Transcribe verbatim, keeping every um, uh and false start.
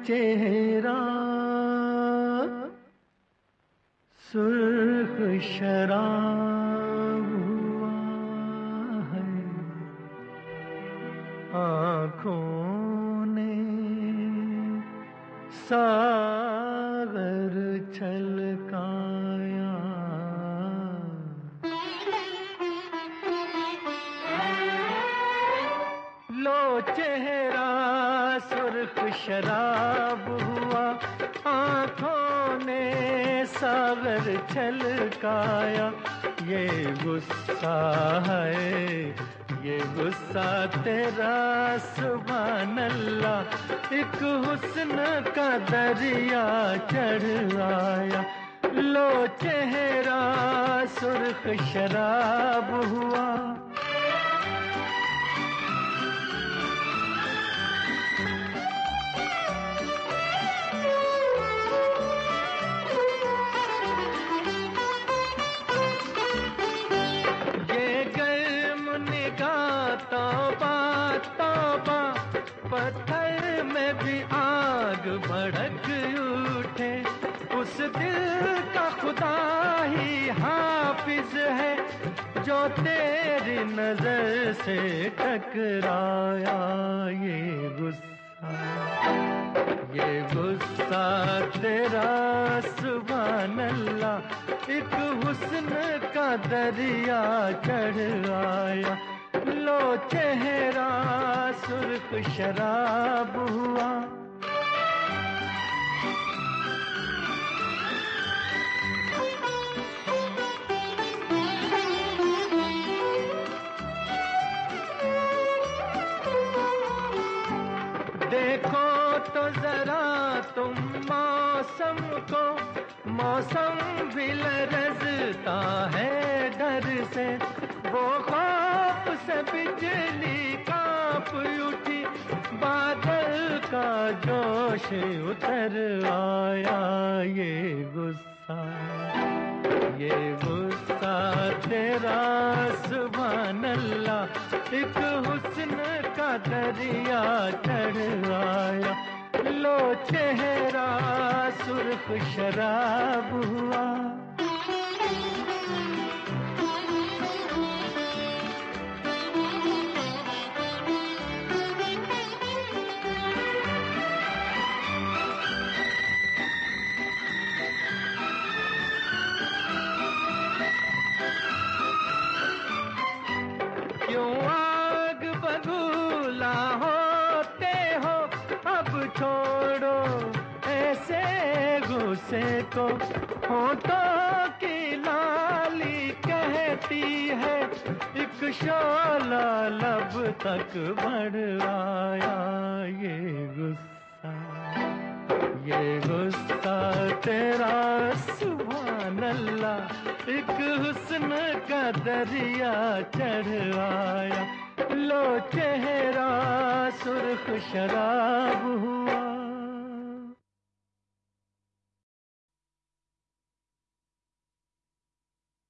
चेहरा सुर्ख शराब हुआ है, आँखों ने सागर छलकाया। लो चेहरा सुर्ख शराब हुआ, आँखों ने सागर छलकाया। ये गुस्सा है, ये गुस्सा तेरा सुभान अल्लाह, एक हुस्न का दरिया चढ़ आया। लो चेहरा सुर्ख शराब हुआ। तौबा तौबा, पत्थर में भी आग भड़क उठे। उस दिल का खुदा ही हाफिज है, जो तेरी नजर से टकराया। ये गुस्सा, ये गुस्सा तेरा सुभान अल्लाह, एक हुस्न का दरिया चढ़ आया। लो चेहरा सुर्ख शराब हुआ। देखो तो जरा तुम मौसम को, मौसम भी लरजता है डर से। वो खौफ से बिजली कांप उठी, बादल का जोश उतर आया। ये गुस्सा, ये गुस्सा तेरा सुभान अल्लाह, एक हुस्न का दरिया चढ़ आया। लो चेहरा सुर्ख शराब हुआ। क्यों आग बबूला होते हो, अब छोड़ो ऐसे गुस्से को। होठों की लाली कहती है, एक शोला लब तक बढ़ आया। ये गुस्सा, ये गुस्सा तेरा सुभान अल्लाह, एक हुस्न का दरिया चढ़ आया। लो चेहरा सुर्ख शराब हुआ।